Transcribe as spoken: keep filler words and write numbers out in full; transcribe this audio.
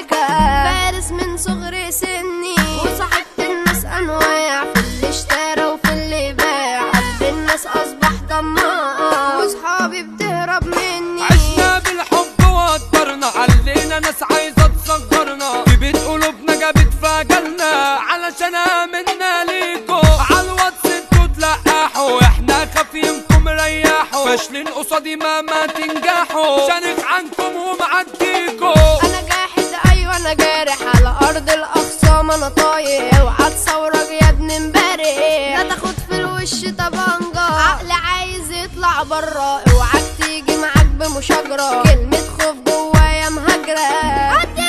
مكان، فارس من صغر سني وصاحبت الناس انواع، في اللي اشترى وفي اللي باع، قلب الناس اصبح طماع وصحابي بتهرب مني. عشنا بالحب وقدرنا، علينا ناس عايزة تصغرنا، في بيت قلوبنا جابت فجلنا، علشان امنا ليكو عالواتس انتوا تلقحوا، احنا خافينكم ريحوا، فاشلين قصادي مهما تنجحوا، شانق عنكم ومعديكو. انا جاحد ايوه انا جارح، على ارض الاخصام انا طايق، اوعى تصورك يا ابن امبارح، لا تاخد في الوش طبنجة، عقلي عايز يطلع برا، اوعاك تيجي معاك بمشاجرة، كلمة خوف جوايا مهاجرة.